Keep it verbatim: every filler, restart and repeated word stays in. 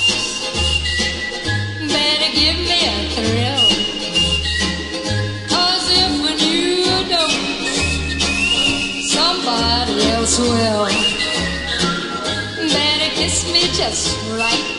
Better give me a thrill. 'Cause if you don't, somebody else will. Better kiss me just right.